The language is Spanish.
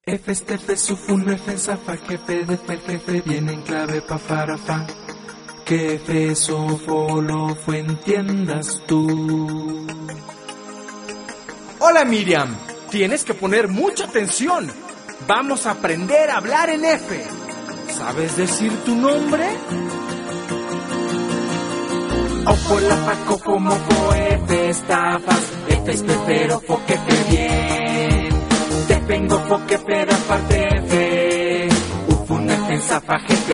F este F sufun F zafa jefe de fer jefe viene en clave pa farafa. Que F sofo lo fue entiendas tú. Hola Miriam, tienes que poner mucha atención. Vamos a aprender a hablar en F. ¿Sabes decir tu nombre? Ojo la paco como fo F estafas. F es pero fo que fe bien. Te vengo fo que fe da parte F. Ufun F zafa jefe.